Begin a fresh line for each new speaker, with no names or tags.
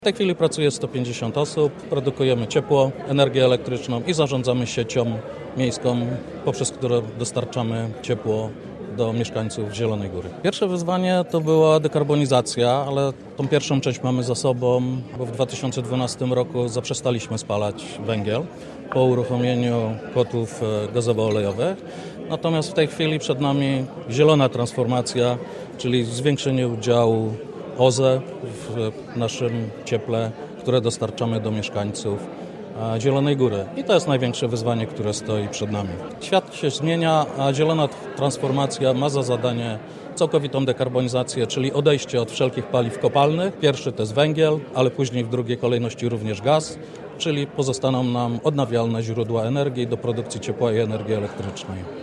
W tej chwili pracuje 150 osób, produkujemy ciepło, energię elektryczną i zarządzamy siecią miejską, poprzez którą dostarczamy ciepło do mieszkańców Zielonej Góry. Pierwsze wyzwanie to była dekarbonizacja, ale tą pierwszą część mamy za sobą, bo w 2012 roku zaprzestaliśmy spalać węgiel po uruchomieniu kotłów gazowo-olejowych. Natomiast w tej chwili przed nami zielona transformacja, czyli zwiększenie udziału OZE w naszym cieple, które dostarczamy do mieszkańców Zielonej Góry. I to jest największe wyzwanie, które stoi przed nami. Świat się zmienia, a zielona transformacja ma za zadanie całkowitą dekarbonizację, czyli odejście od wszelkich paliw kopalnych. Pierwszy to jest węgiel, ale później w drugiej kolejności również gaz, czyli pozostaną nam odnawialne źródła energii do produkcji ciepła i energii elektrycznej.